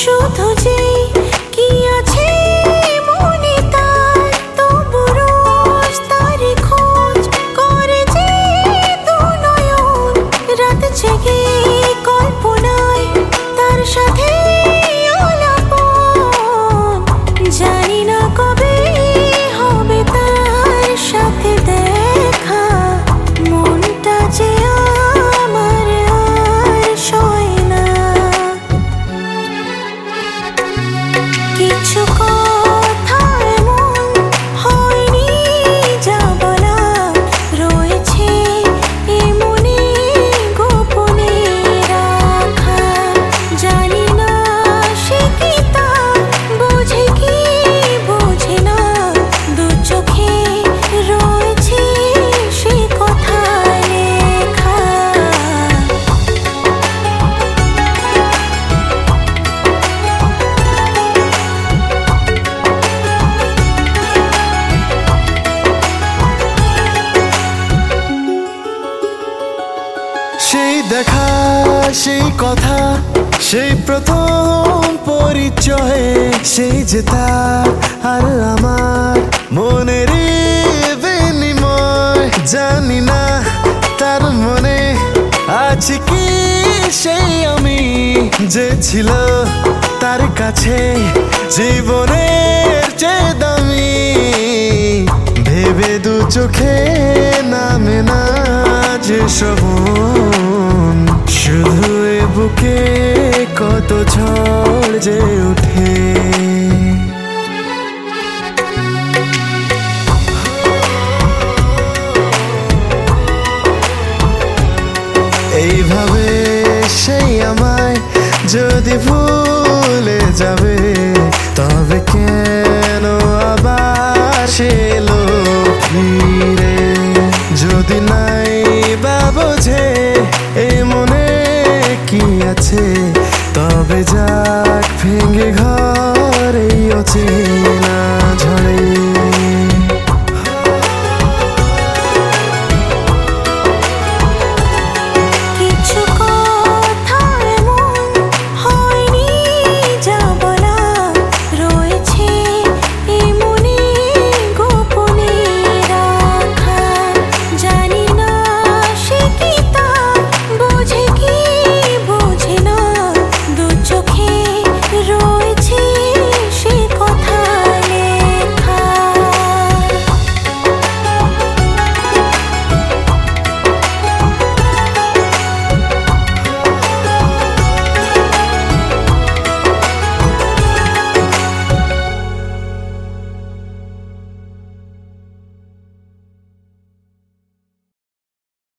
শুধু যে কি আছে মনে তার, তবু রোজ তারে খোঁজ করে যে দু নয়ন। রাত জেগে কল্পনায় তার সাথে আলাপন, জানি না কবে হবে তার সাথে দেখা। মনটা যে আমার আর সয় না, কিছু কথা এমন হয়নি যা বলা, রয়েছে এ মনে গোপনে রাখা। জানি না সে কি তা বোঝে কি বোঝে না, দু চোখে রয়েছে সে কথা লেখা। সেই দেখা, সেই কথা, সেই প্রথম পরিচয়ে, সেই যে তার আর আমার মনের বিনিময়। জানি না তার মনে আছে কি সেই আমি, যে ছিল তার কাছে জীবনের চেয়ে দামি। ভেবে দু চোখে নামে না যে শ্রবণ, শুধু এ বুকে কত ঝড় যে ওঠে। এইভাবে সেই আমায় যদি ভুলে যাবে, তবে কেন আবার সে এলো ফিরে? যদি নাই বা বোঝে এ মনে কি আছে, তবে যাক ভেঙে ঘর এই অচেনা।